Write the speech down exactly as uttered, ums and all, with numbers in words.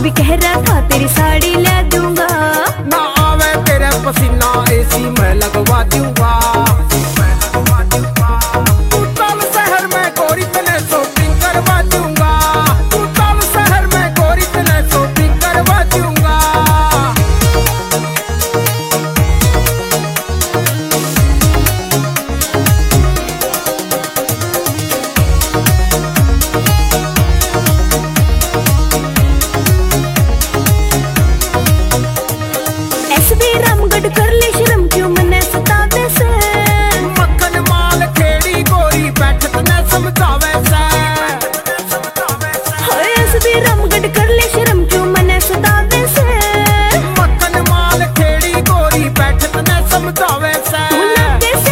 भी कह रहा था तेरी साड़ी ले दूंगा। ना आवे तेरे पसीना एसी मैं लगवा दूंगा। तू चल शहर में गोरी तने शॉपिंग करवा दूंगा। तू चल शहर में गोरी तने शॉपिंग करवा दूंगा। रामगढ़ कर ले शर्म क्यों मने सतावे से। मक्खन माल खेड़ी गोरी बैठत ने समझावे से। हाय एसबी रामगढ़ कर ले शर्म क्यों मने सतावे से। मक्खन माल खेड़ी गोरी बैठत ने समझावे से। तू लगे